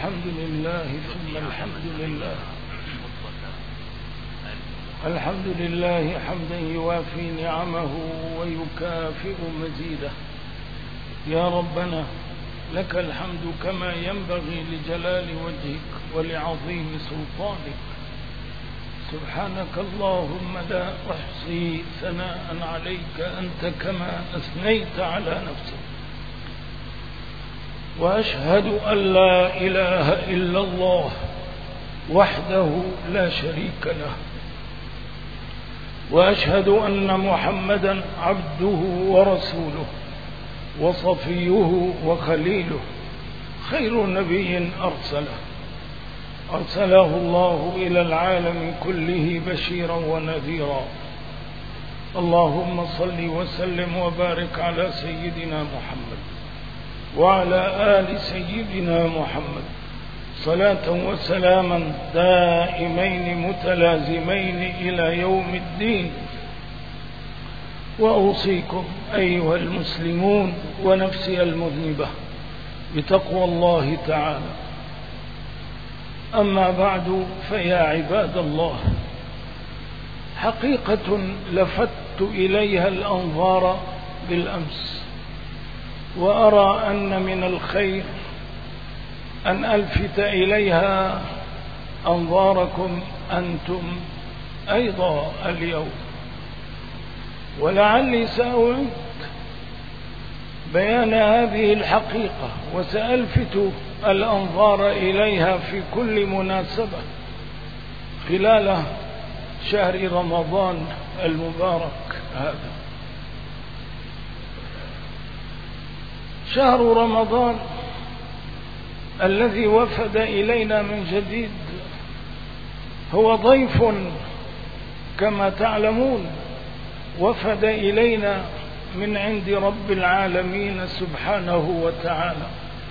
الحمد لله ثم الحمد لله. الحمد لله حمدا يوافي نعمه ويكافئ مزيده. يا ربنا لك الحمد كما ينبغي لجلال وجهك ولعظيم سلطانك. سبحانك اللهم لا أحصي ثناء عليك أنت كما أثنيت على نفسك. وأشهد أن لا إله إلا الله وحده لا شريك له، وأشهد أن محمدا عبده ورسوله وصفيه وخليله، خير نبي أرسله الله إلى العالم كله بشيرا ونذيرا. اللهم صل وسلم وبارك على سيدنا محمد وعلى آل سيدنا محمد صلاة وسلاما دائمين متلازمين إلى يوم الدين. وأوصيكم أيها المسلمون ونفسي المذنبة بتقوى الله تعالى. أما بعد، فيا عباد الله، حقيقة لفت إليها الأنظار بالأمس، وأرى أن من الخير أن ألفت إليها أنظاركم أنتم أيضا اليوم. ولعلي سأعيد بيان هذه الحقيقة وسألفت الأنظار إليها في كل مناسبة خلال شهر رمضان المبارك هذا. شهر رمضان الذي وفد إلينا من جديد هو ضيف كما تعلمون، وفد إلينا من عند رب العالمين سبحانه وتعالى.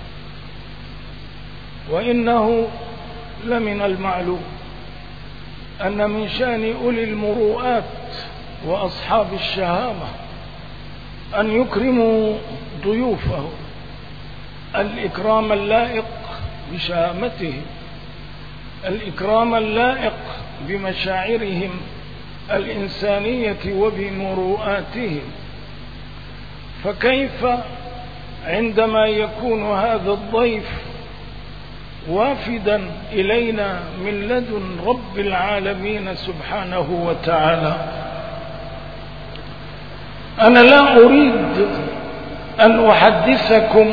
وإنه لمن المعلوم أن من شأن أولي المروءات وأصحاب الشهامة أن يكرموا ضيوفهم الإكرام اللائق بشهامتهم، الإكرام اللائق بمشاعرهم الإنسانية وبمروءاتهم. فكيف عندما يكون هذا الضيف وافدا إلينا من لدن رب العالمين سبحانه وتعالى؟ أنا لا أريد أن أحدثكم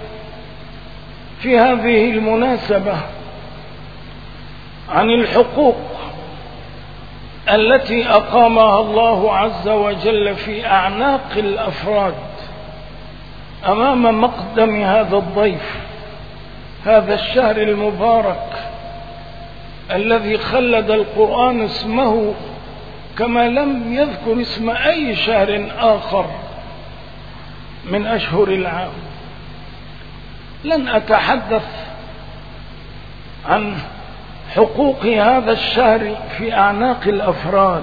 في هذه المناسبة عن الحقوق التي أقامها الله عز وجل في أعناق الأفراد أمام مقدم هذا الضيف، هذا الشهر المبارك الذي خلد القرآن اسمه كما لم يذكر اسم أي شهر آخر من أشهر العام. لن أتحدث عن حقوق هذا الشهر في أعناق الأفراد.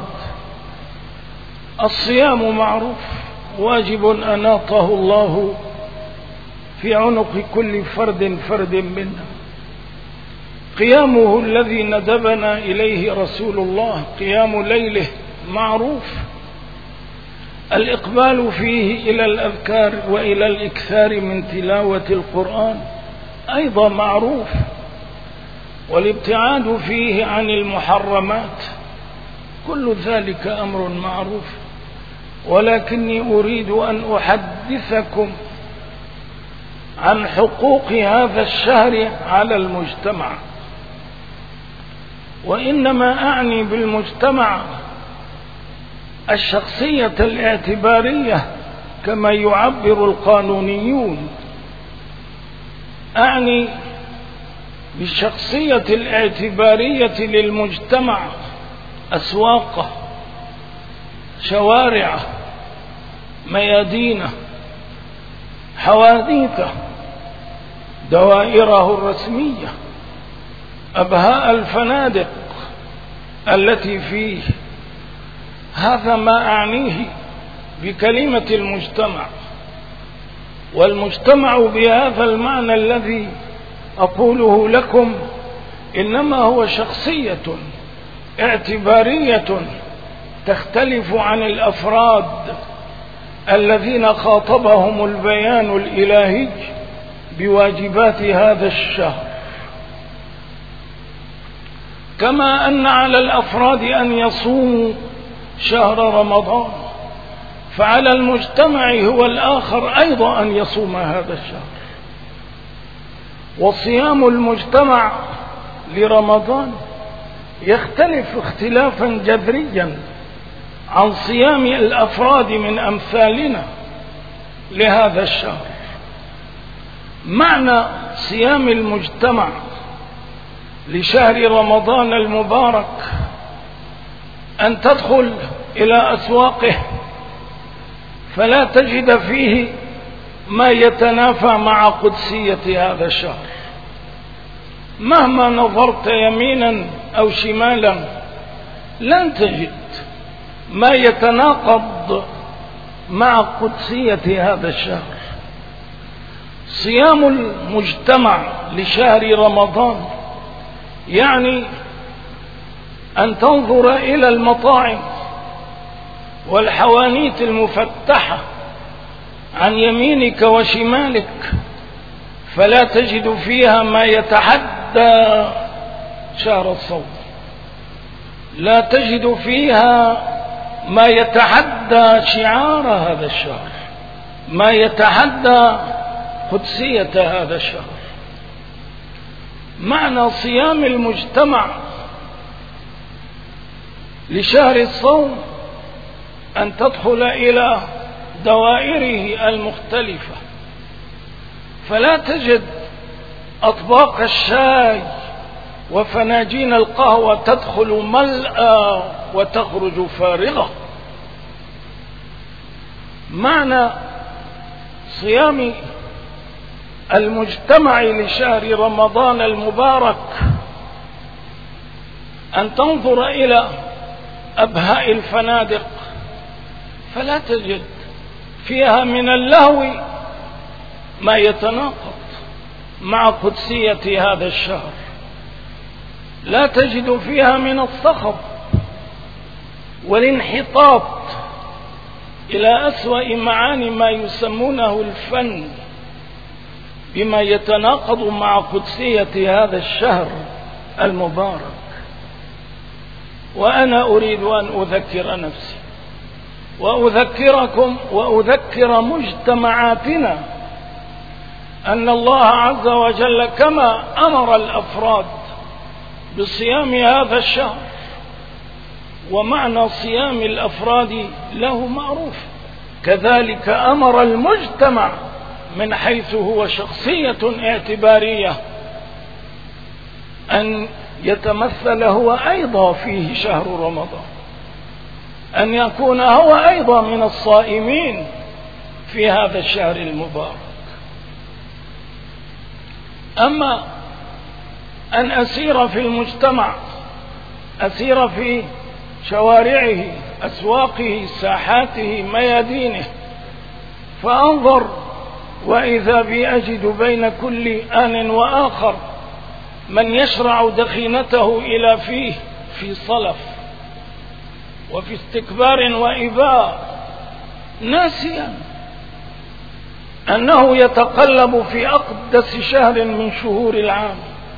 الصيام معروف، واجب أناطه الله في عنق كل فرد منا. قيامه الذي ندبنا إليه رسول الله، قيام ليله، معروف. الإقبال فيه إلى الأذكار وإلى الإكثار من تلاوة القرآن أيضا معروف. والابتعاد فيه عن المحرمات، كل ذلك أمر معروف. ولكني أريد أن أحدثكم عن حقوق هذا الشهر على المجتمع. وإنما أعني بالمجتمع الشخصية الاعتبارية كما يعبر القانونيون. أعني بالشخصية الاعتبارية للمجتمع أسواقه، شوارعه، ميادينه، حواديته، دوائره الرسمية، أبهاء الفنادق التي فيه. هذا ما أعنيه بكلمة المجتمع. والمجتمع بهذا المعنى الذي أقوله لكم إنما هو شخصية اعتبارية تختلف عن الأفراد الذين خاطبهم البيان الإلهي بواجبات هذا الشهر. كما أن على الأفراد أن يصوموا شهر رمضان، فعلى المجتمع هو الآخر أيضا أن يصوم هذا الشهر. وصيام المجتمع لرمضان يختلف اختلافا جذريا عن صيام الأفراد من أمثالنا لهذا الشهر. معنى صيام المجتمع لشهر رمضان المبارك أن تدخل إلى أسواقه فلا تجد فيه ما يتنافى مع قدسية هذا الشهر. مهما نظرت يمينا أو شمالا لن تجد ما يتناقض مع قدسية هذا الشهر. صيام المجتمع لشهر رمضان يعني أن تنظر إلى المطاعم والحوانيت المفتحة عن يمينك وشمالك فلا تجد فيها ما يتحدى شهر الصوم، لا تجد فيها ما يتحدى شعار هذا الشهر، ما يتحدى قدسية هذا الشهر. معنى صيام المجتمع لشهر الصوم أن تدخل إلى دوائره المختلفة فلا تجد أطباق الشاي وفناجين القهوة تدخل ملأى وتخرج فارغة. معنى صيام المجتمع لشهر رمضان المبارك أن تنظر إلى أبهاء الفنادق فلا تجد فيها من اللهو ما يتناقض مع قدسية هذا الشهر، لا تجد فيها من الصخب والانحطاط إلى أسوأ معاني ما يسمونه الفن بما يتناقض مع قدسية هذا الشهر المبارك. وأنا أريد أن أذكر نفسي وأذكركم وأذكر مجتمعاتنا أن الله عز وجل كما أمر الأفراد بصيام هذا الشهر، ومعنى صيام الأفراد له معروف، كذلك أمر المجتمع من حيث هو شخصية اعتبارية أن يتمثل هو أيضا فيه شهر رمضان، أن يكون هو أيضا من الصائمين في هذا الشهر المبارك. أما أن أسير في المجتمع، أسير في شوارعه، أسواقه، ساحاته، ميادينه، فأنظر وإذا بي أجد بين كل آن وآخر من يشرع دخينته إلى فيه في صلف وفي استكبار وإباء، ناسيا أنه يتقلب في أقدس شهر من شهور العام.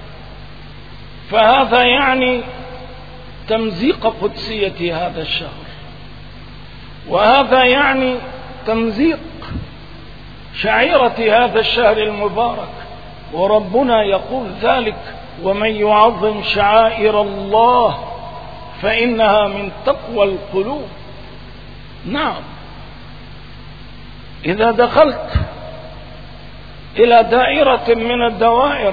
فهذا يعني تمزيق قدسية هذا الشهر، وهذا يعني تمزيق شعيرة هذا الشهر المبارك. وربنا يقول ذلك: ومن يعظم شعائر الله فإنها من تقوى القلوب. نعم، إذا دخلت إلى دائرة من الدوائر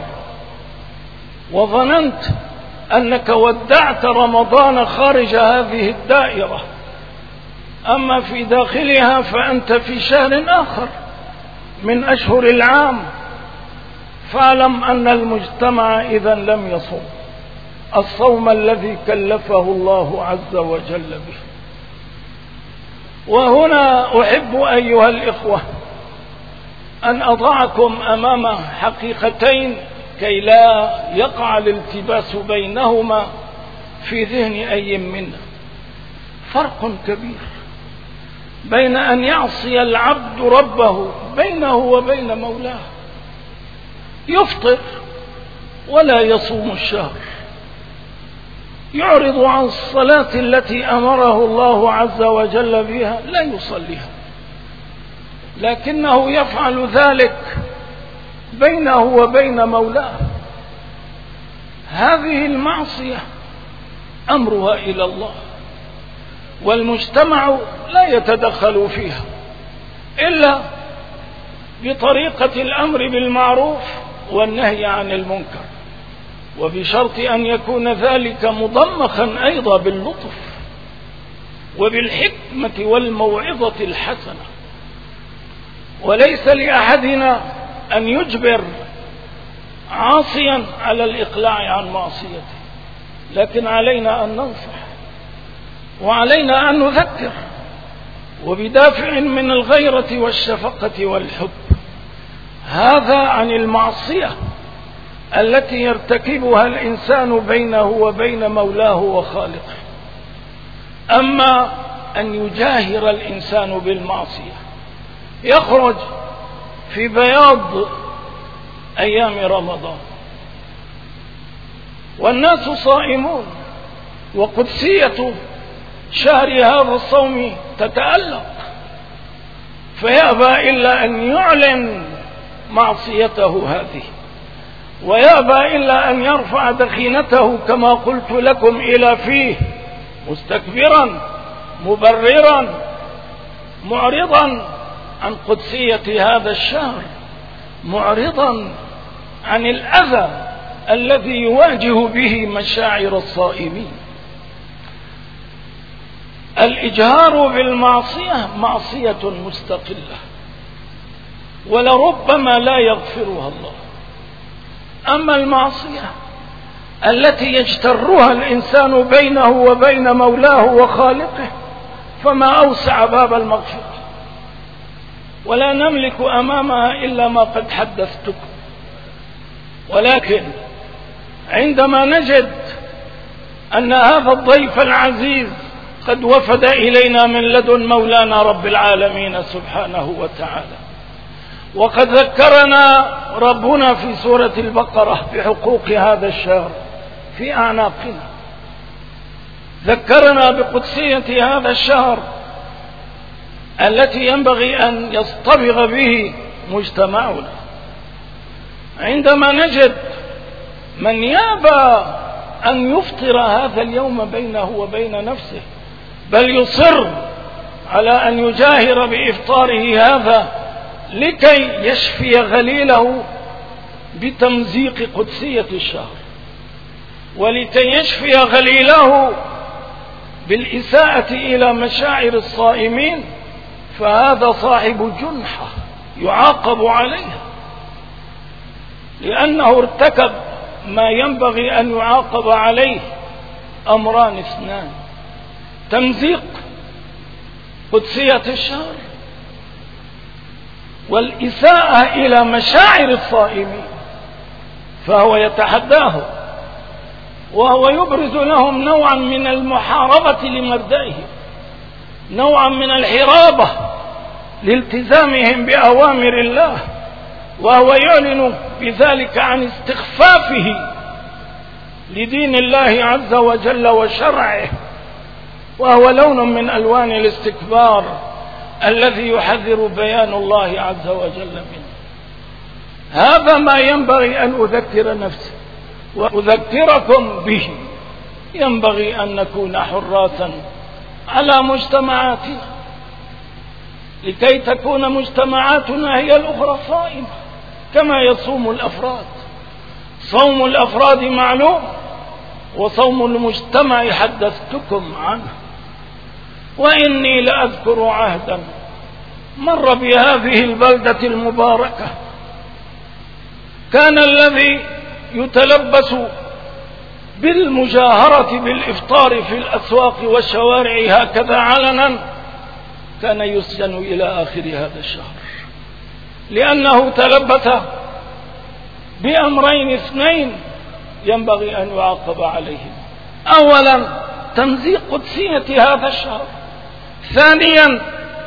وظننت أنك ودعت رمضان خارج هذه الدائرة، أما في داخلها فأنت في شهر آخر من أشهر العام، فاعلم أن المجتمع إذن لم يصوم الصوم الذي كلفه الله عز وجل به. وهنا أحب أيها الإخوة أن أضعكم أمام حقيقتين كي لا يقع الالتباس بينهما في ذهن أي منا. فرق كبير بين أن يعصي العبد ربه بينه وبين مولاه، يفطر ولا يصوم الشهر، يعرض عن الصلاة التي أمره الله عز وجل بها، لا يصليها، لكنه يفعل ذلك بينه وبين مولاه. هذه المعصية أمرها إلى الله، والمجتمع لا يتدخل فيها إلا بطريقة الأمر بالمعروف والنهي عن المنكر، وبشرط أن يكون ذلك مضمخا أيضا باللطف وبالحكمة والموعظة الحسنة. وليس لأحدنا أن يجبر عاصيا على الإقلاع عن معصيته، لكن علينا أن ننصح وعلينا أن نذكر، وبدافع من الغيرة والشفقة والحب، هذا عن المعصية التي يرتكبها الإنسان بينه وبين مولاه وخالقه. أما أن يجاهر الإنسان بالمعصية، يخرج في بياض أيام رمضان والناس صائمون، وقدسية شهر هذا الصوم تتألق، فيأبى إلا أن يعلن معصيته هذه، ويأبى إلا أن يرفع دخينته كما قلت لكم إلى فيه، مستكبرا مبررا معرضا عن قدسية هذا الشهر، معرضا عن الأذى الذي يواجه به مشاعر الصائمين. الإجهار بالمعصية معصية مستقلة ولربما لا يغفرها الله. أما المعصية التي يجترها الإنسان بينه وبين مولاه وخالقه فما أوسع باب المغفرة، ولا نملك أمامها إلا ما قد حدثتكم. ولكن عندما نجد أن هذا الضيف العزيز قد وفد إلينا من لدن مولانا رب العالمين سبحانه وتعالى، وقد ذكرنا ربنا في سورة البقرة بحقوق هذا الشهر في أعناقنا، ذكرنا بقدسية هذا الشهر التي ينبغي أن يصطبغ به مجتمعنا. عندما نجد من يابى أن يفطر هذا اليوم بينه وبين نفسه، بل يصر على أن يجاهر بإفطاره هذا لكي يشفي غليله بتمزيق قدسية الشهر، ولكي يشفي غليله بالإساءة إلى مشاعر الصائمين، فهذا صاحب جنحة يعاقب عليها، لأنه ارتكب ما ينبغي أن يعاقب عليه أمران اثنان: تمزيق قدسية الشهر، والإساءة إلى مشاعر الصائمين، فهو يتحداه وهو يبرز لهم نوعا من المحاربة لمردائهم، نوعا من الحرابة لالتزامهم بأوامر الله، وهو يعلن بذلك عن استخفافه لدين الله عز وجل وشرعه، وهو لون من ألوان الاستكبار الذي يحذر بيان الله عز وجل منه. هذا ما ينبغي أن أذكر نفسي وأذكركم به. ينبغي أن نكون حراسا على مجتمعاتنا لكي تكون مجتمعاتنا هي الأخرى صائمة كما يصوم الأفراد. صوم الأفراد معلوم، وصوم المجتمع حدثتكم عنه. وإني لأذكر عهدا مر بهذه البلدة المباركة، كان الذي يتلبس بالمجاهرة بالإفطار في الأسواق والشوارع هكذا علنا كان يسجن إلى آخر هذا الشهر، لأنه تلبس بأمرين اثنين ينبغي أن يعاقب عليهم: أولا تمزيق قدسية هذا الشهر، ثانيا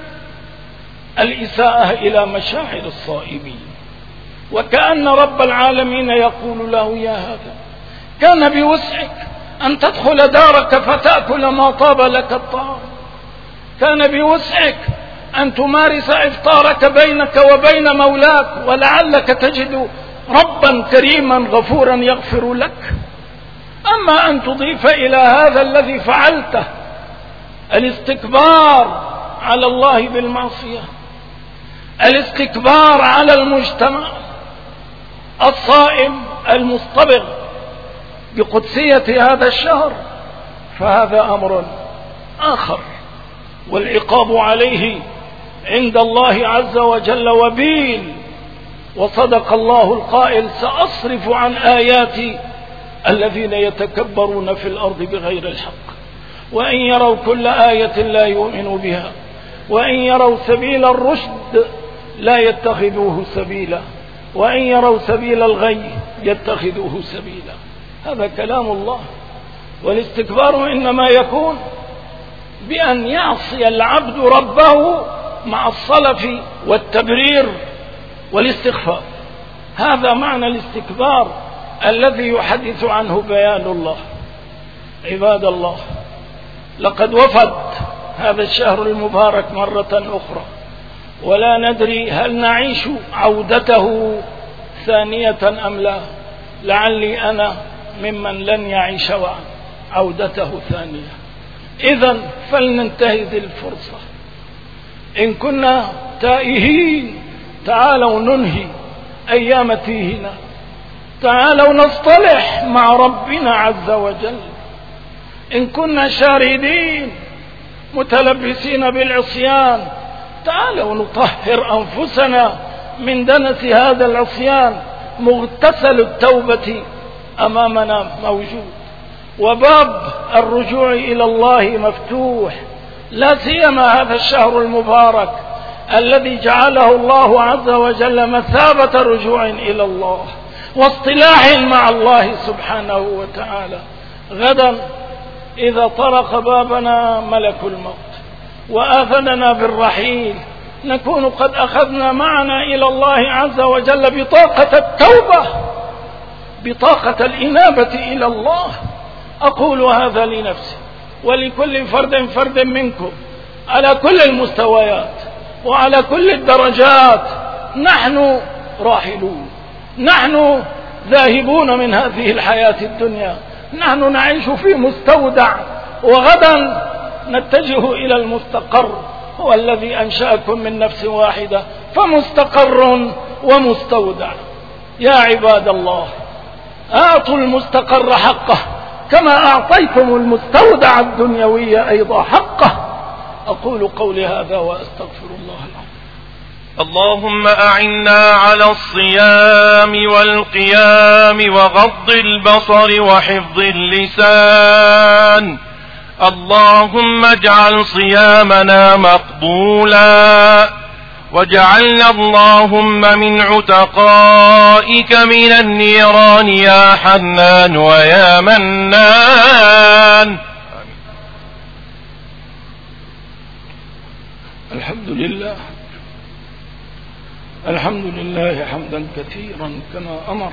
الإساءة إلى مشاعر الصائمين. وكأن رب العالمين يقول له: يا هذا، كان بوسعك أن تدخل دارك فتأكل ما طاب لك الطعام، كان بوسعك أن تمارس إفطارك بينك وبين مولاك، ولعلك تجد ربا كريما غفورا يغفر لك. أما أن تضيف إلى هذا الذي فعلته الاستكبار على الله بالمعصية، الاستكبار على المجتمع الصائم المصطبغ بقدسية هذا الشهر، فهذا أمر آخر، والعقاب عليه عند الله عز وجل وبيل. وصدق الله القائل: سأصرف عن آياتي الذين يتكبرون في الأرض بغير الحق، وإن يروا كل آية لا يؤمنوا بها، وإن يروا سبيل الرشد لا يتخذوه سبيلا، وإن يروا سبيل الغي يتخذوه سبيلا. هذا كلام الله. والاستكبار إنما يكون بأن يعصي العبد ربه مع الصلف والتبرير والاستخفاف. هذا معنى الاستكبار الذي يحدث عنه بيان الله. عباد الله، لقد وفد هذا الشهر المبارك مرة أخرى، ولا ندري هل نعيش عودته ثانية أم لا. لعلي أنا ممن لن يعيش عودته ثانية. إذن فلننتهز الفرصة. إن كنا تائهين تعالوا ننهي أيام تيهنا، تعالوا نصطلح مع ربنا عز وجل. إن كنا شاردين متلبسين بالعصيان، تعالوا نطهر أنفسنا من دنس هذا العصيان. مغتسل التوبة أمامنا موجود، وباب الرجوع إلى الله مفتوح، لا سيما هذا الشهر المبارك الذي جعله الله عز وجل مثابة رجوع إلى الله واصطلاح مع الله سبحانه وتعالى. غدا إذا طرق بابنا ملك الموت وآذننا بالرحيل، نكون قد أخذنا معنا إلى الله عز وجل بطاقة التوبة، بطاقة الإنابة إلى الله. أقول هذا لنفسي ولكل فرد منكم على كل المستويات وعلى كل الدرجات. نحن راحلون، نحن ذاهبون من هذه الحياة الدنيا، نحن نعيش في مستودع، وغدا نتجه إلى المستقر، هو الذي أنشأكم من نفس واحدة، فمستقر ومستودع. يا عباد الله، أعطوا المستقر حقه كما أعطيتم المستودع الدنيوي أيضا حقه. أقول قولي هذا وأستغفر الله العظيم. اللهم أعنا على الصيام والقيام وغض البصر وحفظ اللسان. اللهم اجعل صيامنا مقبولا، واجعلنا اللهم من عتقائك من النيران يا حنان ويا منان. الحمد لله حمدا كثيرا كما أمر،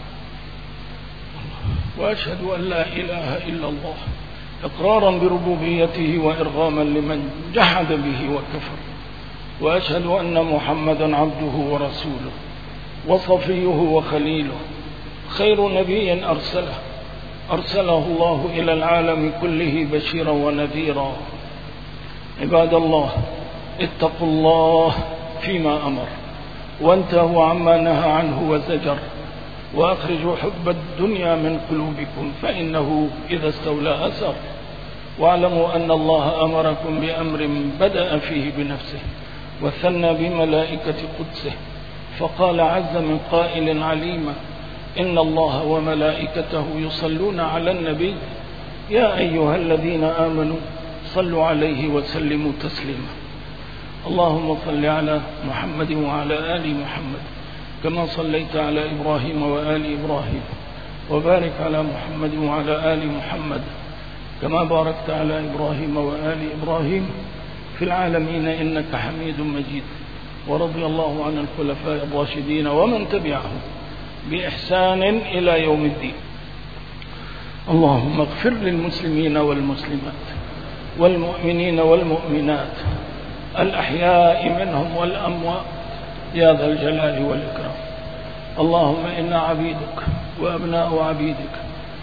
وأشهد أن لا إله إلا الله إقرارا بربوبيته وإرغاما لمن جحد به وكفر، وأشهد أن محمدا عبده ورسوله وصفيه وخليله، خير نبي أرسله الله إلى العالم كله بشيرا ونذيرا. عباد الله، اتقوا الله فيما أمر، وانتهوا عما نهى عنه وزجر، وأخرجوا حب الدنيا من قلوبكم فإنه إذا استولى أسر. واعلموا أن الله أمركم بأمر بدأ فيه بنفسه وثنى بملائكة قدسه، فقال عز من قائل عليما: إن الله وملائكته يصلون على النبي يا أيها الذين آمنوا صلوا عليه وسلموا تسليما. اللهم صل على محمد وعلى آل محمد كما صليت على إبراهيم وآل إبراهيم، وبارك على محمد وعلى آل محمد كما باركت على إبراهيم وآل إبراهيم في العالمين إنك حميد مجيد. ورضي الله عن الخلفاء الراشدين ومن تبعهم بإحسان إلى يوم الدين. اللهم اغفر للمسلمين والمسلمات والمؤمنين والمؤمنات الأحياء منهم والأموات يا ذا الجلال والإكرام. اللهم إنا عبيدك وأبناء عبيدك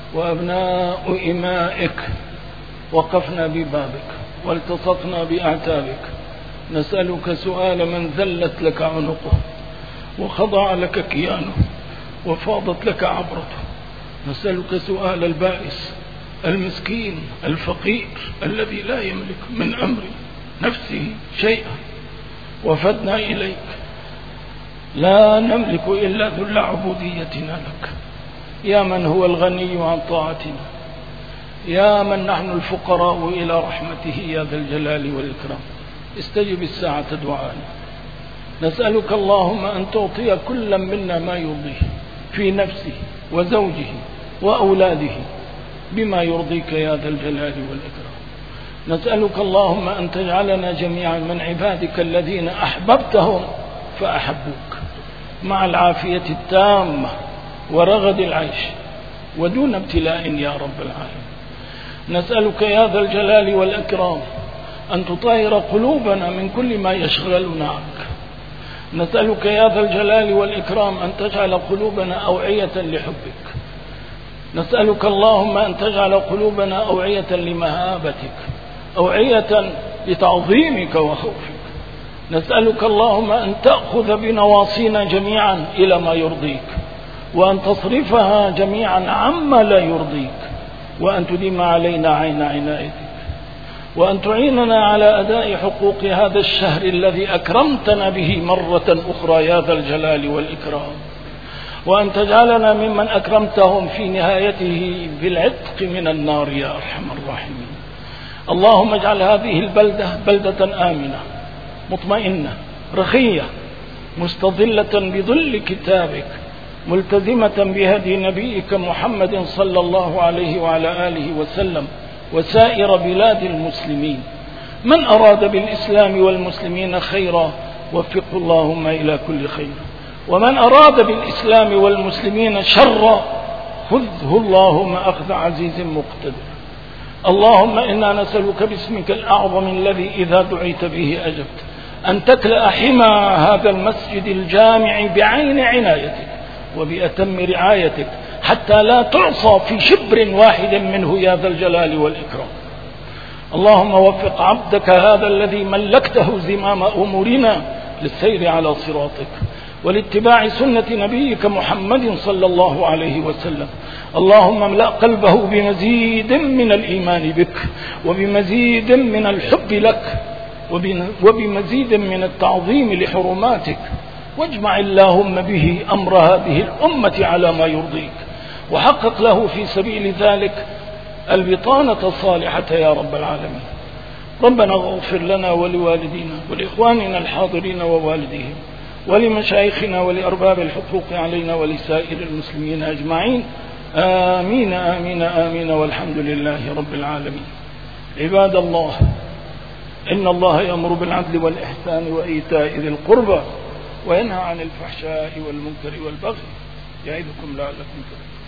وأبناء إمائك وقفنا ببابك والتصقنا بأعتابك، نسألك سؤال من ذلت لك عنقه وخضع لك كيانه وفاضت لك عبرته. نسألك سؤال البائس المسكين الفقير الذي لا يملك من أمر نفسه شيئا، وفدنا إليك لا نملك إلا ذل عبوديتنا لك، يا من هو الغني عن طاعتنا، يا من نحن الفقراء إلى رحمته يا ذا الجلال والإكرام. استجب الساعة دعانا. نسألك اللهم أن تعطي كل منا ما يرضيه في نفسه وزوجه وأولاده بما يرضيك يا ذا الجلال والإكرام. نسألك اللهم أن تجعلنا جميعا من عبادك الذين أحببتهم فأحبوك مع العافية التامة ورغد العيش ودون ابتلاء يا رب العالمين. نسألك يا ذا الجلال والإكرام أن تطهر قلوبنا من كل ما يشغلنا عنك. نسألك يا ذا الجلال والإكرام أن تجعل قلوبنا أوعية لحبك. نسألك اللهم أن تجعل قلوبنا أوعية لمهابتك، أوعية لتعظيمك وخوفك. نسألك اللهم أن تأخذ بنواصينا جميعا إلى ما يرضيك، وأن تصرفها جميعا عما لا يرضيك، وأن تديم علينا عين عنايتك، وأن تعيننا على أداء حقوق هذا الشهر الذي أكرمتنا به مرة أخرى يا ذا الجلال والإكرام، وأن تجعلنا ممن أكرمتهم في نهايته بالعتق من النار يا أرحم الراحمين. اللهم اجعل هذه البلدة بلدة آمنة مطمئنة رخية مستظلة بظل كتابك، ملتزمة بهدي نبيك محمد صلى الله عليه وعلى آله وسلم وسائر بلاد المسلمين. من أراد بالإسلام والمسلمين خيرا وفقه اللهم إلى كل خير، ومن أراد بالإسلام والمسلمين شرا خذه اللهم أخذ عزيز مقتدر. اللهم إنا نسألك باسمك الأعظم الذي إذا دعيت به أجبت أن تكلأ حمى هذا المسجد الجامع بعين عنايتك وبأتم رعايتك حتى لا تعصى في شبر واحد منه يا ذا الجلال والإكرام. اللهم وفق عبدك هذا الذي ملكته زمام أمورنا للسير على صراطك ولاتباع سنة نبيك محمد صلى الله عليه وسلم. اللهم املأ قلبه بمزيد من الإيمان بك وبمزيد من الحب لك وبمزيد من التعظيم لحرماتك، واجمع اللهم به أمر هذه الأمة على ما يرضيك، وحقق له في سبيل ذلك البطانة الصالحة يا رب العالمين. ربنا اغفر لنا ولوالدينا ولإخواننا الحاضرين ووالديهم ولمشايخنا ولأرباب الحقوق علينا ولسائر المسلمين أجمعين. آمين آمين آمين، والحمد لله رب العالمين. عباد الله، إن الله يأمر بالعدل والإحسان وإيتاء ذي القربى وينهى عن الفحشاء والمنكر والبغي يعظكم لعلكم تذكرون.